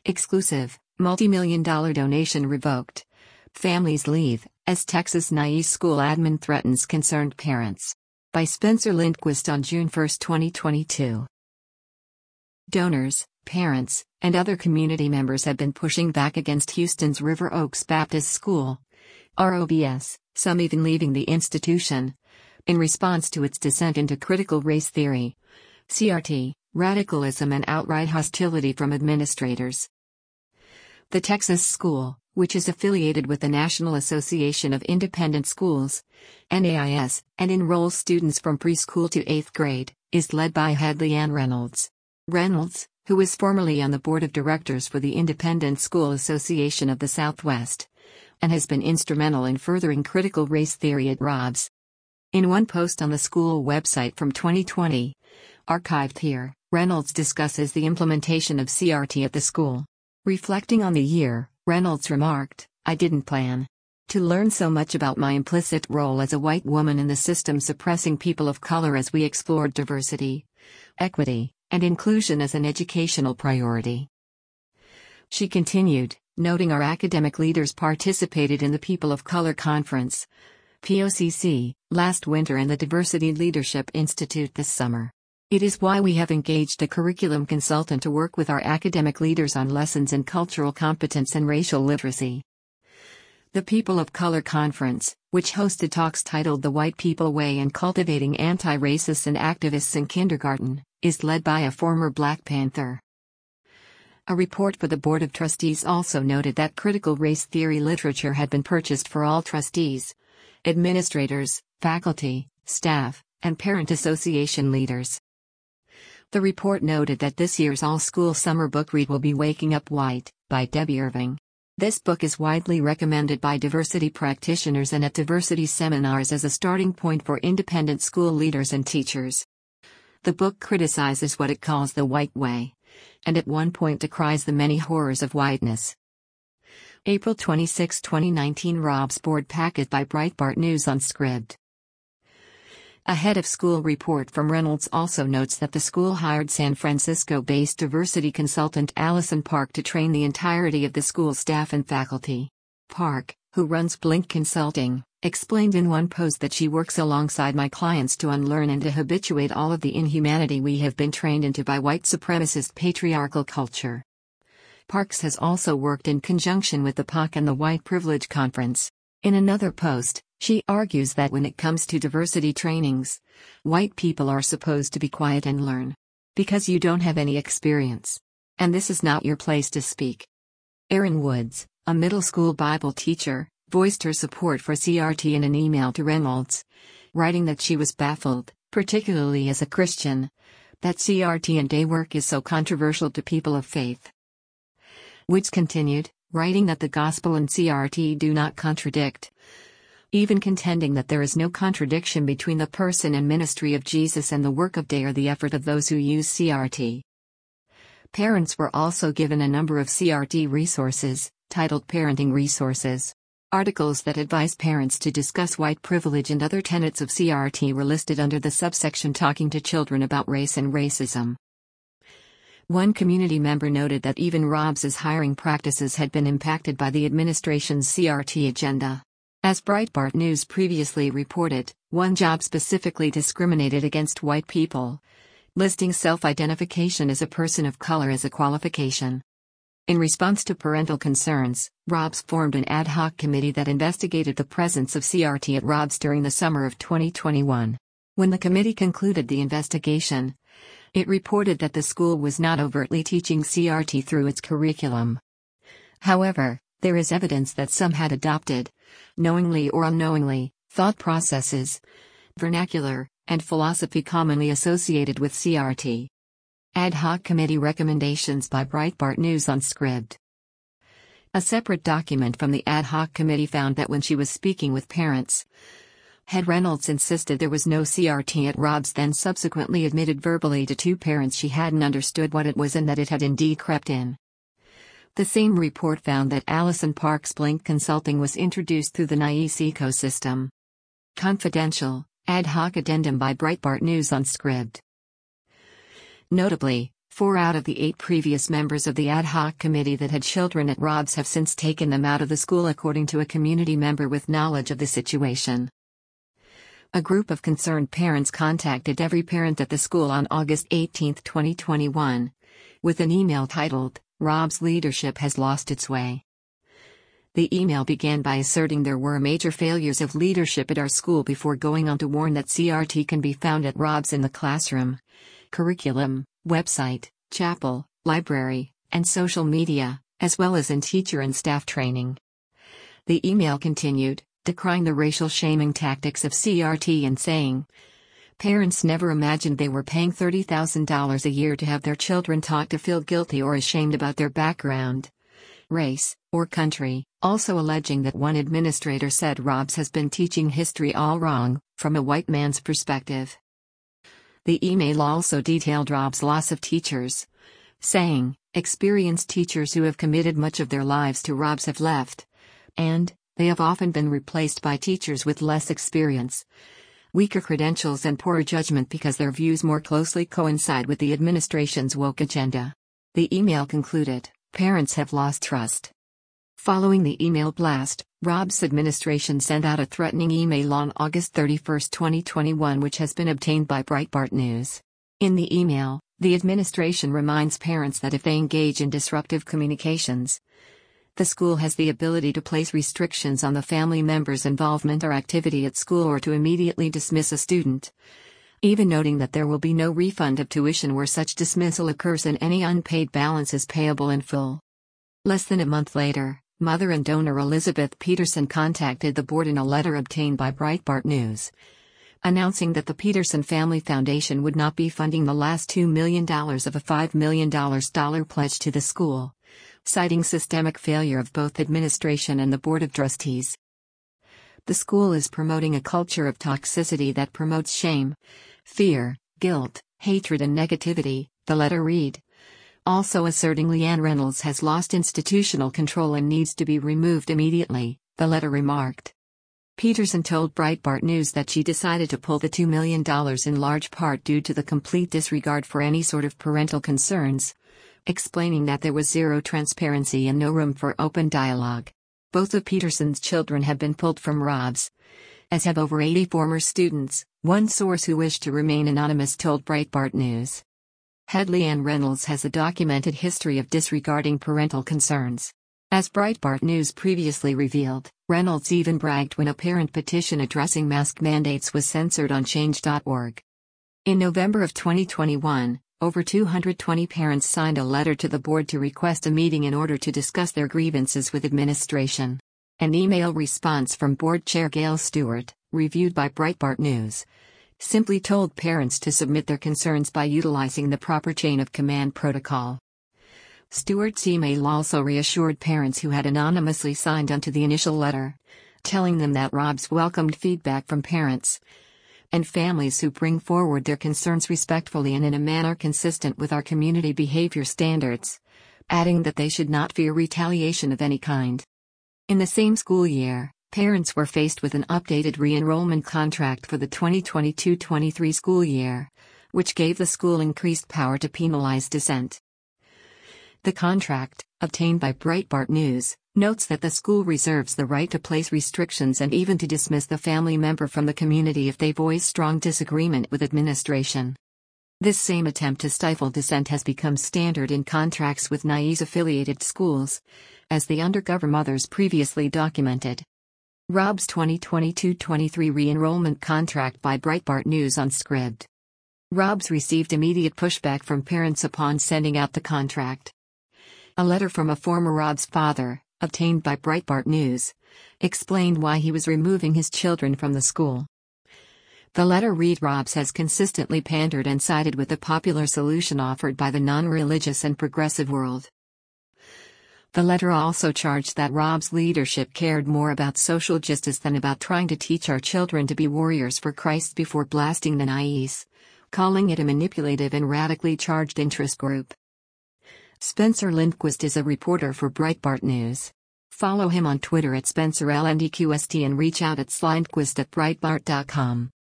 Exclusive, multi-million-dollar donation revoked. Families leave, as Texas NIE school admin threatens concerned parents. By Spencer Lindquist on June 1, 2022. Donors, parents, and other community members have been pushing back against Houston's River Oaks Baptist School, ROBS, some even leaving the institution, in response to its descent into critical race theory, CRT, radicalism and outright hostility from administrators. The Texas school, which is affiliated with the National Association of Independent Schools, NAIS, and enrolls students from preschool to 8th grade, is led by head Leanne Reynolds. Reynolds, who was formerly on the board of directors for the Independent School Association of the Southwest, and has been instrumental in furthering critical race theory at ROBS. In one post on the school website from 2020, archived here, Reynolds discusses the implementation of CRT at the school. Reflecting on the year, Reynolds remarked, "I didn't plan to learn so much about my implicit role as a white woman in the system suppressing people of color as we explored diversity, equity, and inclusion as an educational priority." She continued, noting our academic leaders participated in the People of Color Conference, POCC, last winter and the Diversity Leadership Institute this summer. It is why we have engaged a curriculum consultant to work with our academic leaders on lessons in cultural competence and racial literacy. The People of Color Conference, which hosted talks titled The White People Way and Cultivating Anti-Racists and Activists in Kindergarten, is led by a former Black Panther. A report for the Board of Trustees also noted that critical race theory literature had been purchased for all trustees, administrators, faculty, staff, and parent association leaders. The report noted that this year's all-school summer book read will be Waking Up White, by Debbie Irving. This book is widely recommended by diversity practitioners and at diversity seminars as a starting point for independent school leaders and teachers. The book criticizes what it calls the white way, and at one point decries the many horrors of whiteness. April 26, 2019 ROBS Board Packet by Breitbart News on Scribd. A head of school report from Reynolds also notes that the school hired San Francisco-based diversity consultant Allison Park to train the entirety of the school staff and faculty. Park, who runs Blink Consulting, explained in one post that she works alongside my clients to unlearn and to habituate all of the inhumanity we have been trained into by white supremacist patriarchal culture. Parks has also worked in conjunction with the POC and the White Privilege Conference. In another post, she argues that when it comes to diversity trainings, white people are supposed to be quiet and learn. Because you don't have any experience. And this is not your place to speak. Erin Woods, a middle school Bible teacher, voiced her support for CRT in an email to Reynolds, writing that she was baffled, particularly as a Christian, that CRT and day work is so controversial to people of faith. Woods continued, writing that the gospel and CRT do not contradict, even contending that there is no contradiction between the person and ministry of Jesus and the work of day or the effort of those who use CRT. Parents were also given a number of CRT resources, titled Parenting Resources. Articles that advise parents to discuss white privilege and other tenets of CRT were listed under the subsection Talking to Children About Race and Racism. One community member noted that even ROBS's hiring practices had been impacted by the administration's CRT agenda. As Breitbart News previously reported, one job specifically discriminated against white people, listing self-identification as a person of color as a qualification. In response to parental concerns, ROBS formed an ad hoc committee that investigated the presence of CRT at ROBS during the summer of 2021. When the committee concluded the investigation, it reported that the school was not overtly teaching CRT through its curriculum. However, there is evidence that some had adopted, knowingly or unknowingly, thought processes, vernacular, and philosophy commonly associated with CRT. Ad hoc committee recommendations by Breitbart News on Scribd. A separate document from the ad hoc committee found that when she was speaking with parents, head Reynolds insisted there was no CRT at ROBS, then subsequently admitted verbally to two parents she hadn't understood what it was and that it had indeed crept in. The same report found that Allison Park's Blink Consulting was introduced through the NIES ecosystem. Confidential, ad hoc addendum by Breitbart News on Scribd. Notably, 4 out of the 8 previous members of the ad hoc committee that had children at Robs have since taken them out of the school, according to a community member with knowledge of the situation. A group of concerned parents contacted every parent at the school on August 18, 2021, with an email titled, "Robs Leadership Has Lost Its Way." The email began by asserting there were major failures of leadership at our school before going on to warn that CRT can be found at Robs in the classroom, curriculum, website, chapel, library, and social media, as well as in teacher and staff training. The email continued, decrying the racial shaming tactics of CRT and saying, "Parents never imagined they were paying $30,000 a year to have their children taught to feel guilty or ashamed about their background, race, or country," also alleging that one administrator said Robs has been teaching history all wrong, from a white man's perspective. The email also detailed Robs' loss of teachers, saying, "Experienced teachers who have committed much of their lives to Robs have left, and they have often been replaced by teachers with less experience, weaker credentials and poorer judgment because their views more closely coincide with the administration's woke agenda." The email concluded, "Parents have lost trust." Following the email blast, Robs' administration sent out a threatening email on August 31, 2021, which has been obtained by Breitbart News. In the email, the administration reminds parents that if they engage in disruptive communications, the school has the ability to place restrictions on the family member's involvement or activity at school or to immediately dismiss a student, even noting that there will be no refund of tuition where such dismissal occurs and any unpaid balance is payable in full. Less than a month later, mother and donor Elizabeth Peterson contacted the board in a letter obtained by Breitbart News, announcing that the Peterson Family Foundation would not be funding the last $2 million of a $5 million pledge to the school, citing systemic failure of both administration and the board of trustees. The school is promoting a culture of toxicity that promotes shame, fear, guilt, hatred and negativity, the letter read. Also asserting Leanne Reynolds has lost institutional control and needs to be removed immediately, the letter remarked. Peterson told Breitbart News that she decided to pull the $2 million in large part due to the complete disregard for any sort of parental concerns, explaining that there was zero transparency and no room for open dialogue. Both of Peterson's children have been pulled from Robs, as have over 80 former students, one source who wished to remain anonymous told Breitbart News. Head Leanne Reynolds has a documented history of disregarding parental concerns. As Breitbart News previously revealed, Reynolds even bragged when a parent petition addressing mask mandates was censored on change.org. In November of 2021, over 220 parents signed a letter to the board to request a meeting in order to discuss their grievances with administration. An email response from board chair Gail Stewart, reviewed by Breitbart News, simply told parents to submit their concerns by utilizing the proper chain of command protocol. Stewart's email also reassured parents who had anonymously signed onto the initial letter, telling them that Robs welcomed feedback from parents and families who bring forward their concerns respectfully and in a manner consistent with our community behavior standards, adding that they should not fear retaliation of any kind. In the same school year, parents were faced with an updated re-enrollment contract for the 2022-23 school year, which gave the school increased power to penalize dissent. The contract, obtained by Breitbart News, notes that the school reserves the right to place restrictions and even to dismiss the family member from the community if they voice strong disagreement with administration. This same attempt to stifle dissent has become standard in contracts with NIES-affiliated schools, as the Undercover Mothers previously documented. Robs' 2022-23 re-enrollment contract by Breitbart News on Scribd. Robs received immediate pushback from parents upon sending out the contract. A letter from a former Robs father, obtained by Breitbart News, explained why he was removing his children from the school. The letter read, "Robs has consistently pandered and sided with the popular solution offered by the non-religious and progressive world." The letter also charged that Robs' leadership cared more about social justice than about trying to teach our children to be warriors for Christ before blasting the NIES, calling it a manipulative and radically charged interest group. Spencer Lindquist is a reporter for Breitbart News. Follow him on Twitter at SpencerLNDQST and reach out at slindquist@breitbart.com.